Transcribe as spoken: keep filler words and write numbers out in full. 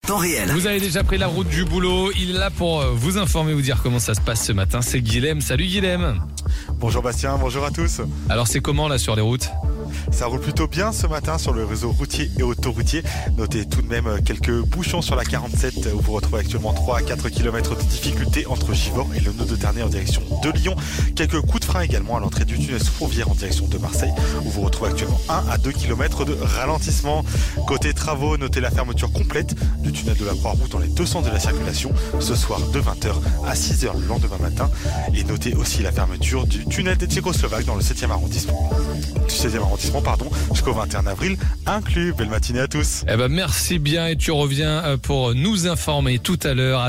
Temps réel. Vous avez déjà pris la route du boulot. Il est là pour vous informer, vous dire comment ça se passe ce matin. C'est Guilhem. Salut Guilhem. Bonjour Bastien, bonjour à tous. Alors c'est comment là sur les routes ? Ça roule plutôt bien ce matin sur le réseau routier et autoroutier. Notez tout de même quelques bouchons sur la quarante-sept où vous retrouvez actuellement trois à quatre kilomètres de difficulté entre Givors et le nœud de Ternay en direction de Lyon. Quelques coups de frein également à l'entrée du tunnel sous Fourvière en direction de Marseille où vous retrouvez actuellement un à deux kilomètres de ralentissement. Côté travaux, notez la fermeture complète du tunnel de la Croix-Rouge dans les deux sens de la circulation ce soir de vingt heures à six heures le lendemain matin. Et notez aussi la fermeture du tunnel des Tchécoslovaques dans le septième arrondissement. Du seizième arrondissement, pardon, jusqu'au vingt et un avril inclus. Belle matinée à tous. Eh ben merci bien et tu reviens pour nous informer tout à l'heure.